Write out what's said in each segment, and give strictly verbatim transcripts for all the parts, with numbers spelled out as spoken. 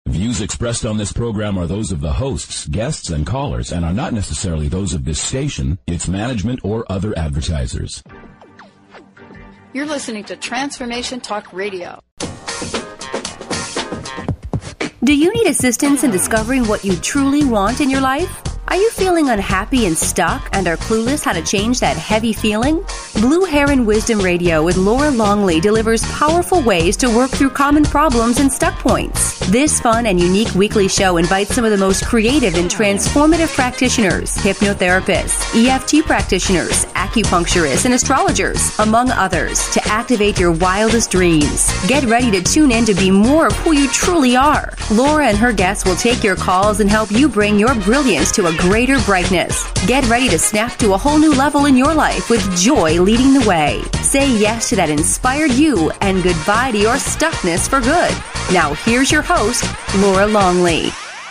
Views expressed on this program are those of the hosts, guests, and callers and are not necessarily those of this station, its management, or other advertisers. You're listening to Transformation Talk Radio. Do you need assistance in discovering what you truly want in your life? Are you feeling unhappy and stuck and are clueless how to change that heavy feeling? Blue Heron Wisdom Radio with Laura Longley delivers powerful ways to work through common problems and stuck points. This fun and unique weekly show invites some of the most creative and transformative practitioners, hypnotherapists, E F T practitioners, acupuncturists, and astrologers, among others, to activate your wildest dreams. Get ready to tune in to be more of who you truly are. Laura and her guests will take your calls and help you bring your brilliance to a greater brightness. Get ready to snap to a whole new level in your life with joy leading the way. Say yes to that inspired you and goodbye to your stuckness for good. Now here's your host, Laura Longley.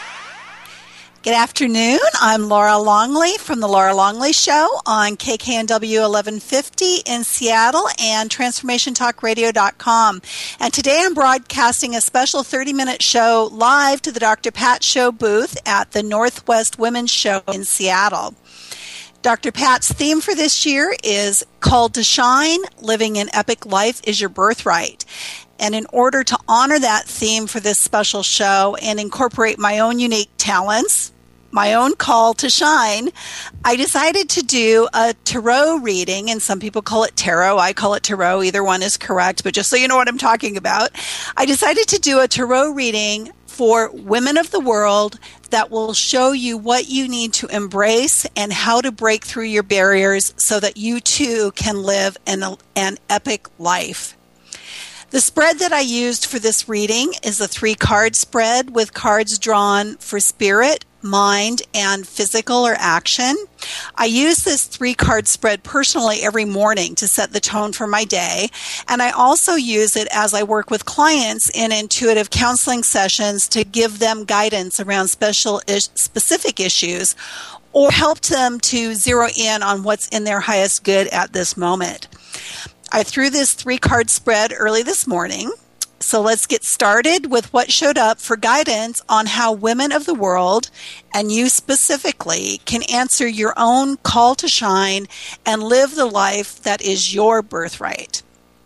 Good afternoon. I'm Laura Longley from The Laura Longley Show on K K N W eleven fifty in Seattle and transformation talk radio dot com. And today I'm broadcasting a special thirty-minute show live to the Doctor Pat Show booth at the Northwest Women's Show in Seattle. Doctor Pat's theme for this year is Called to Shine, Living an Epic Life is Your Birthright. And in order to honor that theme for this special show and incorporate my own unique talents, my own call to shine, I decided to do a tarot reading, and some people call it tarot. I call it tarot. Either one is correct, but just so you know what I'm talking about, I decided to do a tarot reading for women of the world that will show you what you need to embrace and how to break through your barriers so that you too can live an, an epic life. The spread that I used for this reading is a three-card spread with cards drawn for spirit, mind, and physical or action. I use this three-card spread personally every morning to set the tone for my day, and I also use it as I work with clients in intuitive counseling sessions to give them guidance around special is- specific issues or help them to zero in on what's in their highest good at this moment. I threw this three-card spread early this morning, so let's get started with what showed up for guidance on how women of the world, and you specifically, can answer your own call to shine and live the life that is your birthright.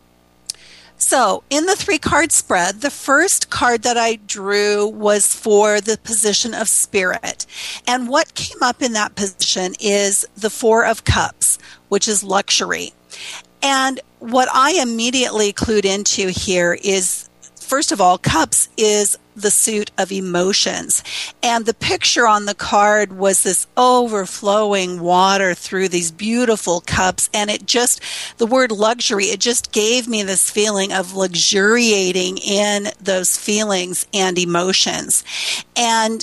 So, in the three-card spread, the first card that I drew was for the position of spirit. And what came up in that position is the Four of Cups, which is luxury. And what I immediately clued into here is, first of all, cups is the suit of emotions. And the picture on the card was this overflowing water through these beautiful cups. And it just, the word luxury, it just gave me this feeling of luxuriating in those feelings and emotions. And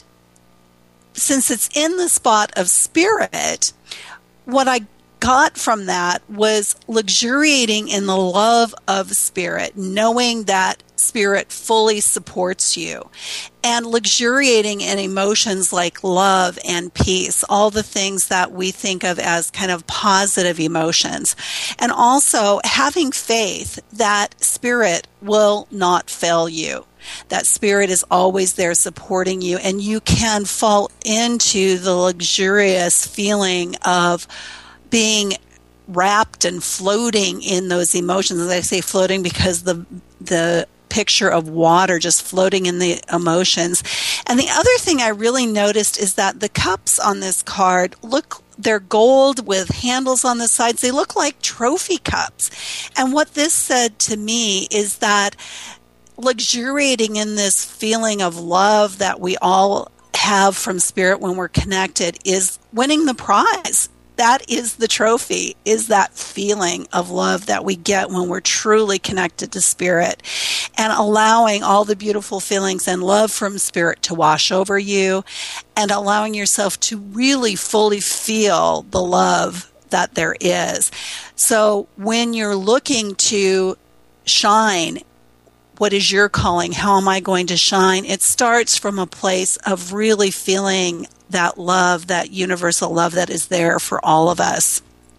since it's in the spot of spirit, what I got from that was luxuriating in the love of spirit, knowing that spirit fully supports you, and luxuriating in emotions like love and peace, all the things that we think of as kind of positive emotions, and also having faith that spirit will not fail you. That spirit is always there supporting you, and you can fall into the luxurious feeling of being wrapped and floating in those emotions. As I say floating because the the picture of water just floating in the emotions. And the other thing I really noticed is that the cups on this card look, they're gold with handles on the sides. They look like trophy cups. And what this said to me is that luxuriating in this feeling of love that we all have from spirit when we're connected is winning the prize. That is the trophy, is that feeling of love that we get when we're truly connected to spirit, and allowing all the beautiful feelings and love from spirit to wash over you, and allowing yourself to really fully feel the love that there is. So when you're looking to shine, what is your calling? How am I going to shine? It starts from a place of really feeling that love, that universal love that is there for all of us.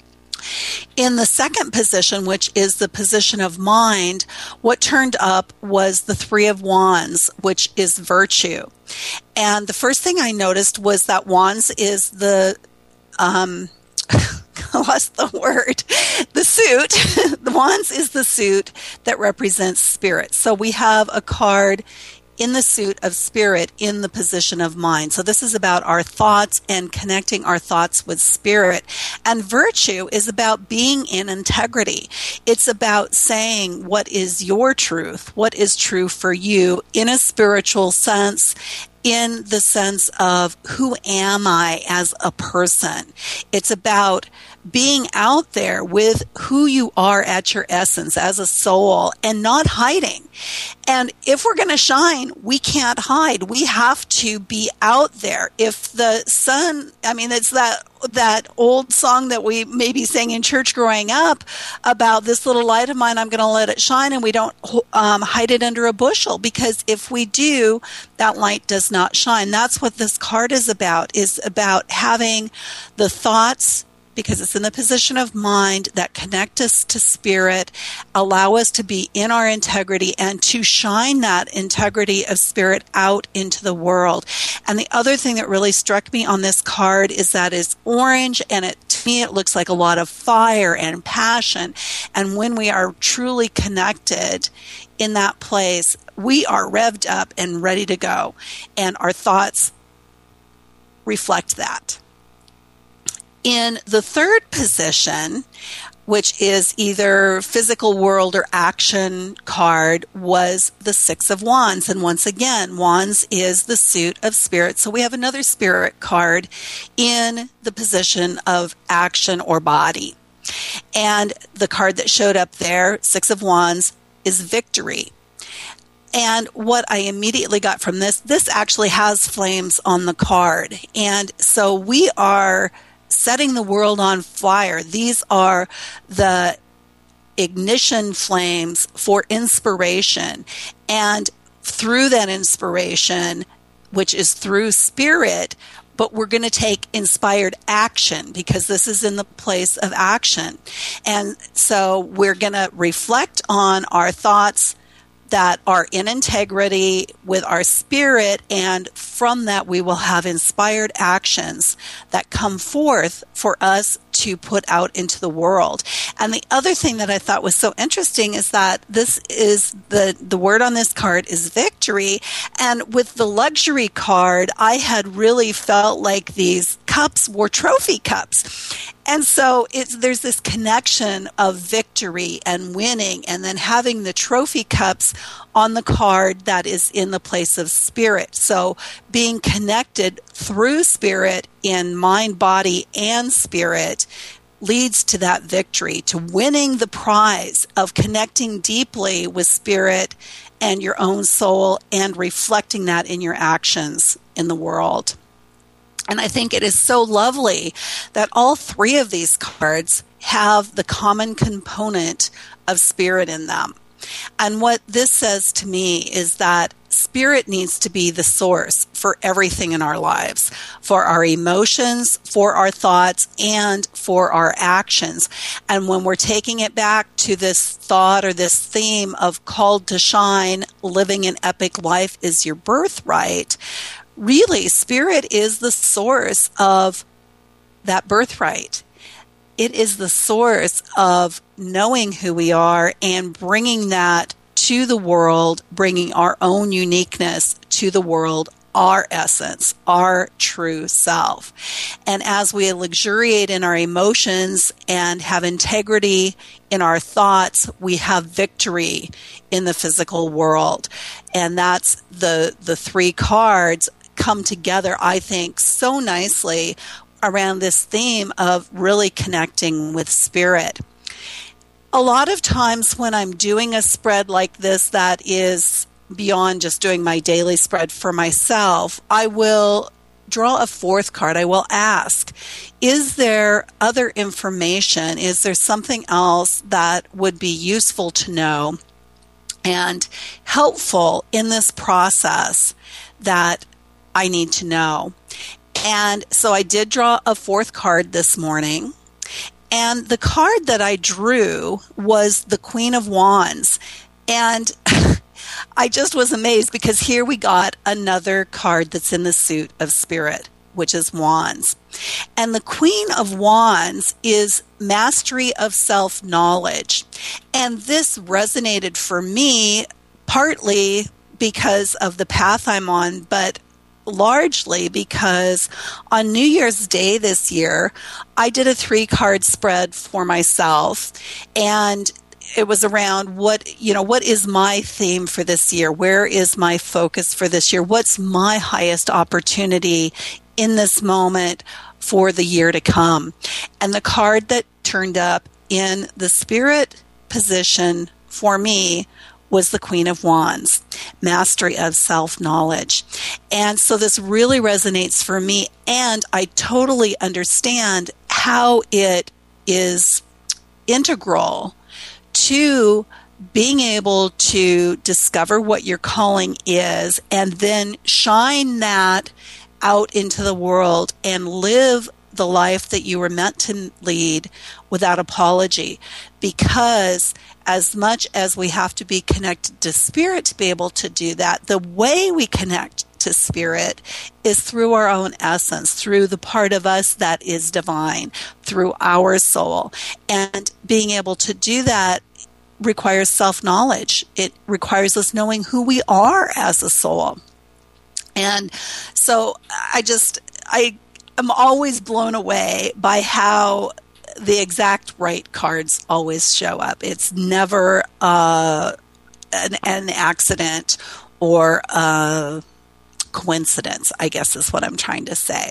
In the second position, which is the position of mind, what turned up was the Three of Wands, which is virtue. And the first thing I noticed was that Wands is the, um, what's the word? The suit. The Wands is the suit that represents spirit. So we have a card in the suit of spirit in the position of mind. So this is about our thoughts and connecting our thoughts with spirit. And virtue is about being in integrity. It's about saying what is your truth, what is true for you in a spiritual sense, in the sense of who am I as a person. It's about being out there with who you are at your essence as a soul and not hiding. And if we're going to shine, we can't hide. We have to be out there. If the sun, I mean, it's that that old song that we maybe sang in church growing up about this little light of mine, I'm going to let it shine, and we don't um, hide it under a bushel, because if we do, that light does not shine. That's what this card is about, is about having the thoughts, because it's in the position of mind, that connect us to spirit, allow us to be in our integrity and to shine that integrity of spirit out into the world. And the other thing that really struck me on this card is that it's orange, and it, to me it looks like a lot of fire and passion. And when we are truly connected in that place, we are revved up and ready to go. And our thoughts reflect that. In the third position, which is either physical world or action card, was the Six of Wands. And once again, Wands is the suit of spirit. So we have another spirit card in the position of action or body. And the card that showed up there, Six of Wands, is victory. And what I immediately got from this, this actually has flames on the card. And so we are setting the world on fire. These are the ignition flames for inspiration. And through that inspiration, which is through spirit, but we're going to take inspired action, because this is in the place of action. And so we're going to reflect on our thoughts that are in integrity with our spirit, and from that we will have inspired actions that come forth for us to put out into the world. And the other thing that I thought was so interesting is that this is the the word on this card is victory. And with the luxury card, I had really felt like these cups were trophy cups. And so it's, there's this connection of victory and winning, and then having the trophy cups on the card that is in the place of spirit. So being connected through spirit in mind, body, and spirit leads to that victory, to winning the prize of connecting deeply with spirit and your own soul, and reflecting that in your actions in the world. And I think it is so lovely that all three of these cards have the common component of spirit in them. And what this says to me is that spirit needs to be the source for everything in our lives, for our emotions, for our thoughts, and for our actions. And when we're taking it back to this thought or this theme of called to shine, living an epic life is your birthright, really, spirit is the source of that birthright. It is the source of knowing who we are and bringing that to the world, bringing our own uniqueness to the world, our essence, our true self. And as we luxuriate in our emotions and have integrity in our thoughts, we have victory in the physical world. And that's the the three cards come together, I think, so nicely around this theme of really connecting with spirit. A lot of times when I'm doing a spread like this that is beyond just doing my daily spread for myself, I will draw a fourth card. I will ask, is there other information? Is there something else that would be useful to know and helpful in this process that I need to know? And so I did draw a fourth card this morning. And the card that I drew was the Queen of Wands. And I just was amazed because here we got another card that's in the suit of spirit, which is Wands. And the Queen of Wands is mastery of self-knowledge. And this resonated for me partly because of the path I'm on, but largely because on New Year's Day this year, I did a three-card spread for myself, and it was around what, you know, what is my theme for this year? Where is my focus for this year? What's my highest opportunity in this moment for the year to come? And the card that turned up in the spirit position for me was the Queen of Wands, mastery of self-knowledge. And so this really resonates for me, and I totally understand how it is integral to being able to discover what your calling is and then shine that out into the world and live the life that you were meant to lead without apology. Because as much as we have to be connected to spirit to be able to do that, the way we connect to spirit is through our own essence, through the part of us that is divine, through our soul. And being able to do that requires self-knowledge. It requires us knowing who we are as a soul. And so I just, I am always blown away by how the exact right cards always show up. It's never uh, an, an accident or a coincidence, I guess is what I'm trying to say.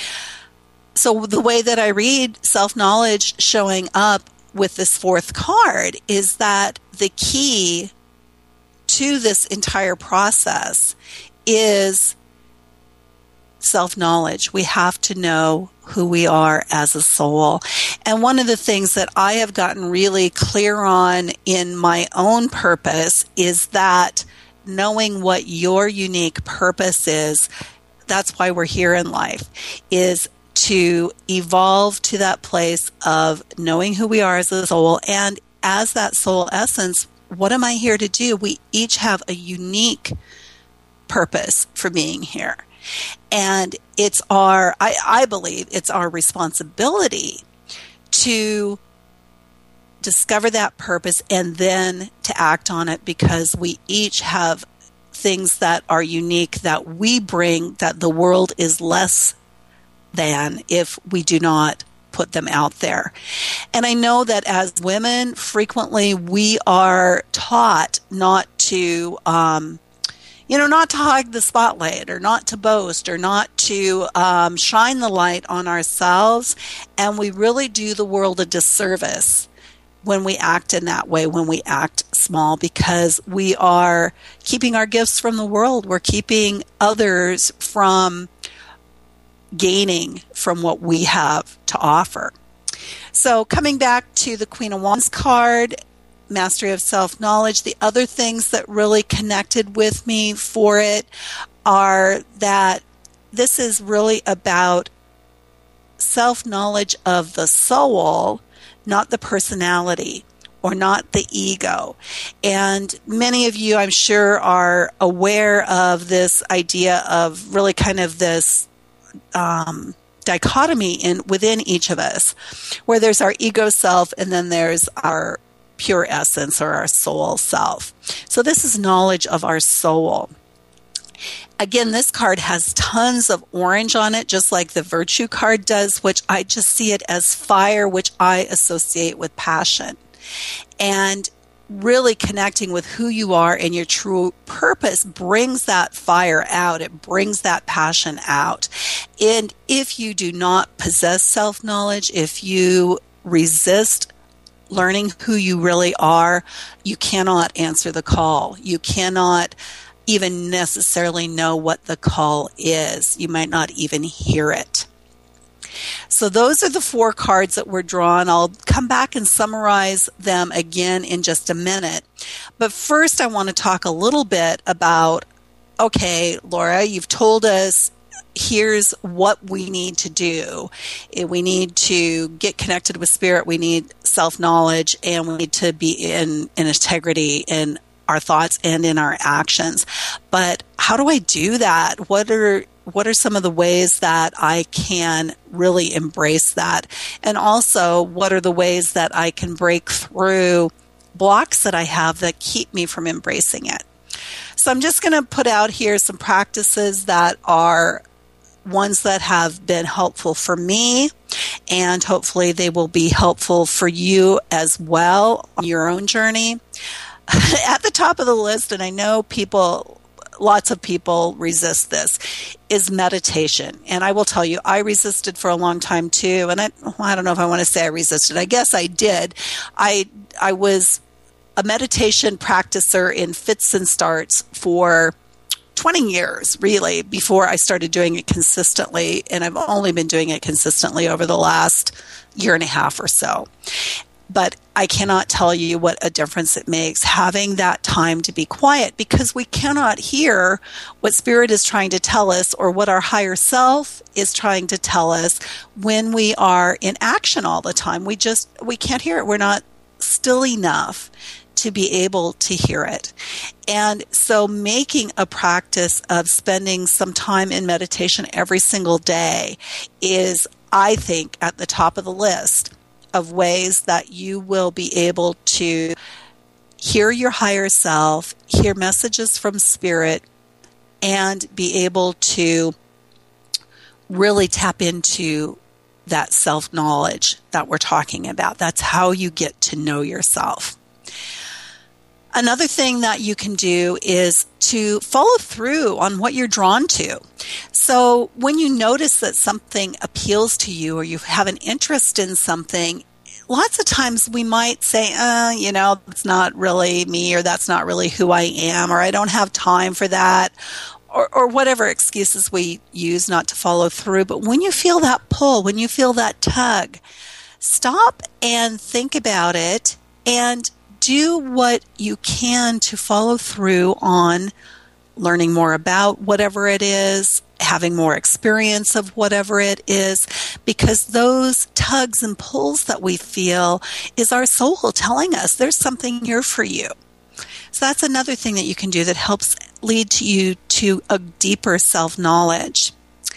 So the way that I read self-knowledge showing up with this fourth card is that the key to this entire process is self-knowledge. We have to know who we are as a soul. And one of the things that I have gotten really clear on in my own purpose is that knowing what your unique purpose is, that's why we're here in life, is to evolve to that place of knowing who we are as a soul. And as that soul essence, what am I here to do? We each have a unique purpose for being here. And it's our, I, I believe it's our responsibility to discover that purpose and then to act on it, because we each have things that are unique that we bring that the world is less than if we do not put them out there. And I know that as women, frequently we are taught not to, um, you know, not to hog the spotlight or not to boast or not to um, shine the light on ourselves. And we really do the world a disservice when we act in that way, when we act small, because we are keeping our gifts from the world. We're keeping others from gaining from what we have to offer. So coming back to the Queen of Wands card, mastery of self-knowledge, the other things that really connected with me for it are that this is really about self-knowledge of the soul, not the personality or not the ego. And many of you, I'm sure, are aware of this idea of really kind of this um, dichotomy in within each of us, where there's our ego self and then there's our pure essence or our soul self. So this is knowledge of our soul. Again, this card has tons of orange on it, just like the Virtue card does, which I just see it as fire, which I associate with passion. And really connecting with who you are and your true purpose brings that fire out. It brings that passion out. And if you do not possess self-knowledge, if you resist learning who you really are, you cannot answer the call. You cannot even necessarily know what the call is. You might not even hear it. So those are the four cards that were drawn. I'll come back and summarize them again in just a minute. But first I want to talk a little bit about, okay, Laura, you've told us here's what we need to do. We need to get connected with spirit. We need self-knowledge, and we need to be in, in integrity in our thoughts and in our actions. But how do I do that? What are what are some of the ways that I can really embrace that? And also, what are the ways that I can break through blocks that I have that keep me from embracing it? So I'm just going to put out here some practices that are ones that have been helpful for me, and hopefully they will be helpful for you as well on your own journey. At the top of the list, and I know people, lots of people resist this, is meditation. And I will tell you, I resisted for a long time too. And I, well, I don't know if I want to say I resisted. I guess I did. I I was a meditation practicer in fits and starts for twenty years, really, before I started doing it consistently. And I've only been doing it consistently over the last year and a half or so. But I cannot tell you what a difference it makes having that time to be quiet, because we cannot hear what Spirit is trying to tell us or what our higher self is trying to tell us when we are in action all the time. We just, we can't hear it. We're not still enough to be able to hear it. And so making a practice of spending some time in meditation every single day is, I think, at the top of the list of ways that you will be able to hear your higher self, hear messages from Spirit, and be able to really tap into that self-knowledge that we're talking about. That's how you get to know yourself. Another thing that you can do is to follow through on what you're drawn to. So when you notice that something appeals to you or you have an interest in something, lots of times we might say, uh, you know, it's not really me, or that's not really who I am, or I don't have time for that, or, or whatever excuses we use not to follow through. But when you feel that pull, when you feel that tug, stop and think about it and do what you can to follow through on learning more about whatever it is, having more experience of whatever it is, because those tugs and pulls that we feel is our soul telling us there's something here for you. So that's another thing that you can do that helps lead to you to a deeper self-knowledge.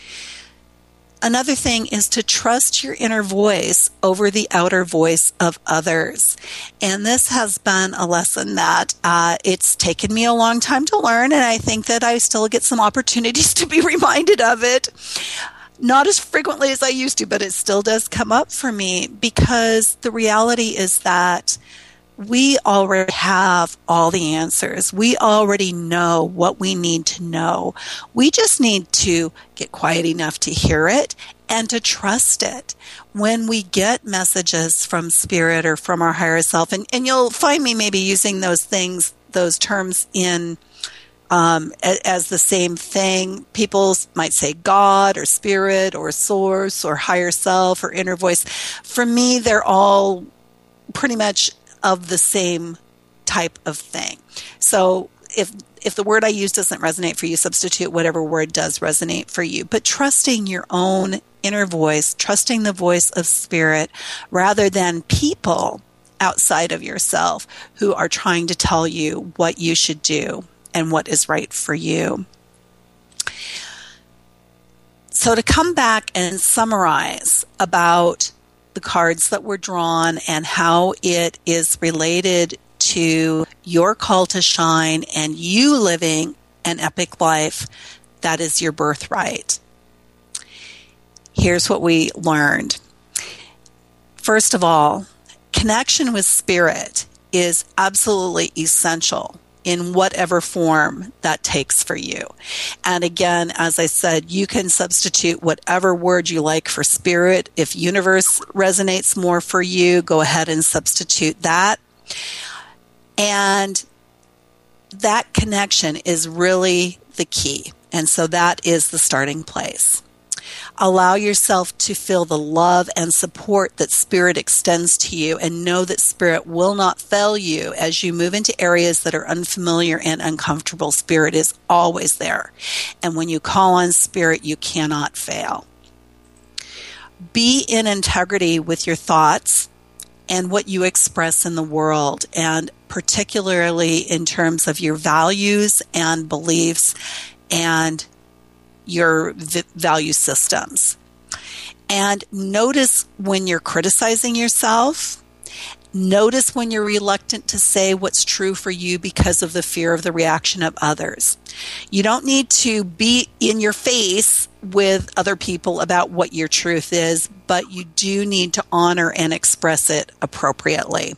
Another thing is to trust your inner voice over the outer voice of others. And this has been a lesson that uh, it's taken me a long time to learn, and I think that I still get some opportunities to be reminded of it. Not as frequently as I used to, but it still does come up for me, because the reality is that we already have all the answers. We already know what we need to know. We just need to get quiet enough to hear it and to trust it. When we get messages from Spirit or from our higher self, and, and you'll find me maybe using those things, those terms in um, as the same thing. People might say God or Spirit or Source or higher self or inner voice. For me, they're all pretty much of the same type of thing. So if if the word I use doesn't resonate for you, substitute whatever word does resonate for you. But trusting your own inner voice, trusting the voice of Spirit, rather than people outside of yourself who are trying to tell you what you should do and what is right for you. So to come back and summarize about the cards that were drawn and how it is related to your call to shine and you living an epic life that is your birthright. Here's what we learned. First of all, connection with Spirit is absolutely essential in whatever form that takes for you. And again, as I said, you can substitute whatever word you like for Spirit. If universe resonates more for you, go ahead and substitute that. And that connection is really the key. And so that is the starting place. Allow yourself to feel the love and support that Spirit extends to you, and know that Spirit will not fail you as you move into areas that are unfamiliar and uncomfortable. Spirit is always there. And when you call on Spirit, you cannot fail. Be in integrity with your thoughts and what you express in the world, and particularly in terms of your values and beliefs and your v- value systems. And notice when you're criticizing yourself. Notice when you're reluctant to say what's true for you because of the fear of the reaction of others. You don't need to be in your face with other people about what your truth is, but you do need to honor and express it appropriately.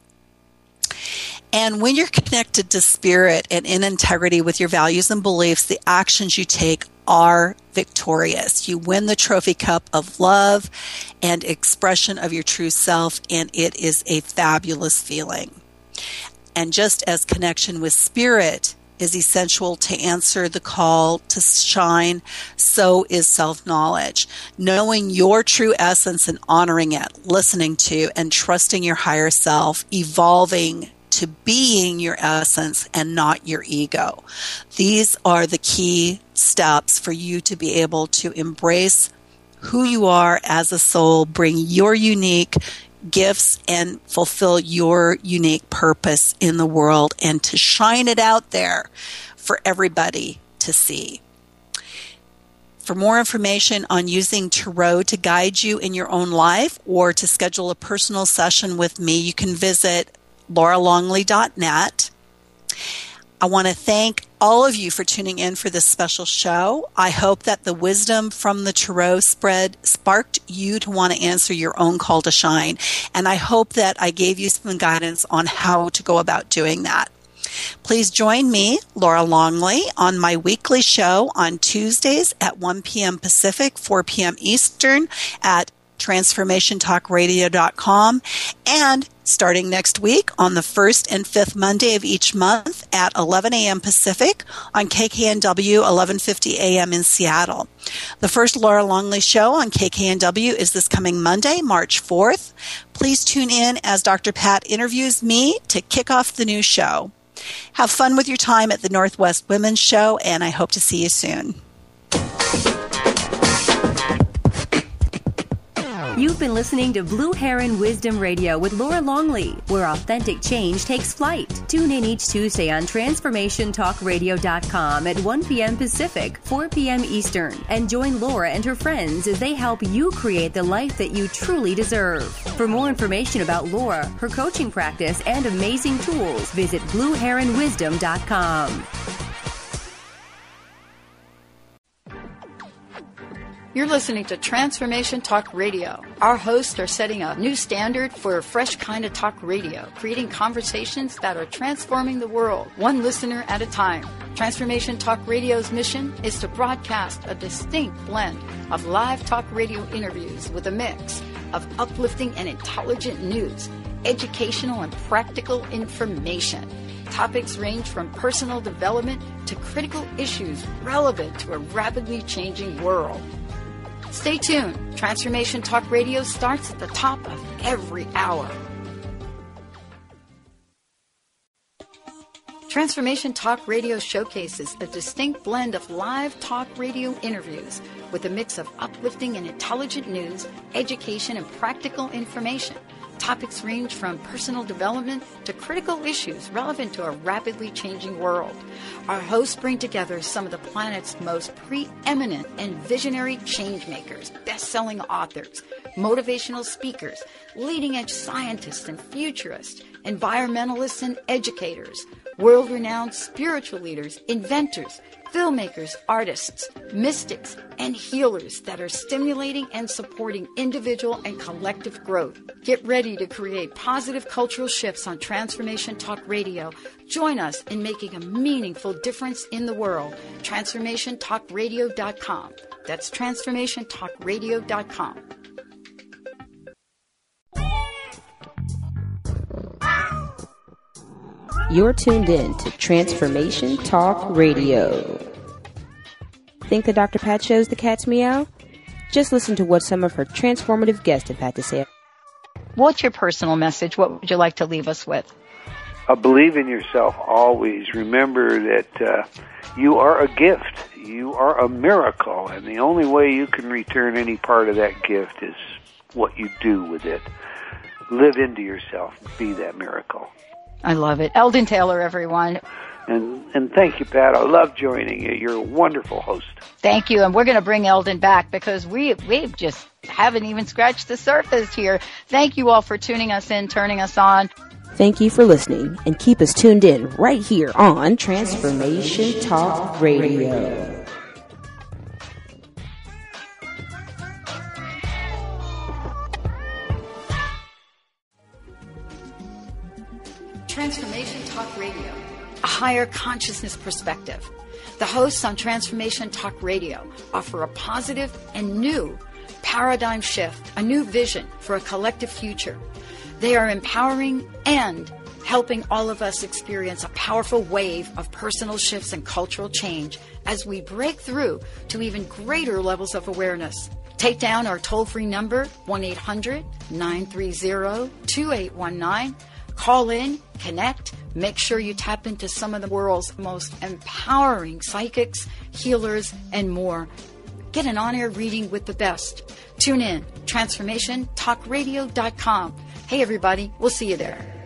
And when you're connected to Spirit and in integrity with your values and beliefs, the actions you take are victorious. You win the trophy cup of love and expression of your true self, and it is a fabulous feeling. And just as connection with Spirit is essential to answer the call to shine, so is self-knowledge. Knowing your true essence and honoring it, listening to and trusting your higher self, evolving to being your essence and not your ego. These are the key steps for you to be able to embrace who you are as a soul, bring your unique gifts and fulfill your unique purpose in the world, and to shine it out there for everybody to see. For more information on using Tarot to guide you in your own life, or to schedule a personal session with me, you can visit laura longley dot net. I want to thank all of you for tuning in for this special show. I hope that the wisdom from the Tarot spread sparked you to want to answer your own call to shine. And I hope that I gave you some guidance on how to go about doing that. Please join me, Laura Longley, on my weekly show on Tuesdays at one p.m. Pacific, four p.m. Eastern at transformation talk radio dot com, and starting next week on the first and fifth Monday of each month at eleven a.m. Pacific on K K N W eleven fifty a.m. in Seattle. The first Laura Longley show on K K N W is this coming Monday, March fourth. Please tune in as Doctor Pat interviews me to kick off the new show. Have fun with your time at the Northwest Women's Show, and I hope to see you soon. You've been listening to Blue Heron Wisdom Radio with Laura Longley, where authentic change takes flight. Tune in each Tuesday on transformation talk radio dot com at one p.m. Pacific, four p.m. Eastern, and join Laura and her friends as they help you create the life that you truly deserve. For more information about Laura, her coaching practice, and amazing tools, visit blue heron wisdom dot com. You're listening to Transformation Talk Radio. Our hosts are setting a new standard for a fresh kind of talk radio, creating conversations that are transforming the world, one listener at a time. Transformation Talk Radio's mission is to broadcast a distinct blend of live talk radio interviews with a mix of uplifting and intelligent news, educational and practical information. Topics range from personal development to critical issues relevant to a rapidly changing world. Stay tuned. Transformation Talk Radio starts at the top of every hour. Transformation Talk Radio showcases a distinct blend of live talk radio interviews with a mix of uplifting and intelligent news, education, and practical information. Topics range from personal development to critical issues relevant to a rapidly changing world. Our hosts bring together some of the planet's most preeminent and visionary changemakers, best-selling authors, motivational speakers, leading-edge scientists and futurists, environmentalists and educators, world-renowned spiritual leaders, inventors, filmmakers, artists, mystics, and healers that are stimulating and supporting individual and collective growth. Get ready to create positive cultural shifts on Transformation Talk Radio. Join us in making a meaningful difference in the world. transformation talk radio dot com. That's transformation talk radio dot com. You're tuned in to Transformation Talk Radio. Think the Doctor Pat show's the cat's meow? Just listen to what some of her transformative guests have had to say. What's your personal message? What would you like to leave us with? Uh, believe in yourself always. Remember that uh, you are a gift. You are a miracle, and the only way you can return any part of that gift is what you do with it. Live into yourself. Be that miracle. I love it. Eldon Taylor, everyone. And and thank you, Pat. I love joining you. You're a wonderful host. Thank you. And we're going to bring Eldon back because we we just haven't even scratched the surface here. Thank you all for tuning us in, turning us on. Thank you for listening, and keep us tuned in right here on Transformation Talk Radio. Transformation Talk Radio, a higher consciousness perspective. The hosts on Transformation Talk Radio offer a positive and new paradigm shift, a new vision for a collective future. They are empowering and helping all of us experience a powerful wave of personal shifts and cultural change as we break through to even greater levels of awareness. Take down our toll-free number, one eight hundred nine three zero two eight one nine. Call in, connect, make sure you tap into some of the world's most empowering psychics, healers, and more. Get an on-air reading with the best. Tune in, transformation talk radio dot com. Hey, everybody, we'll see you there.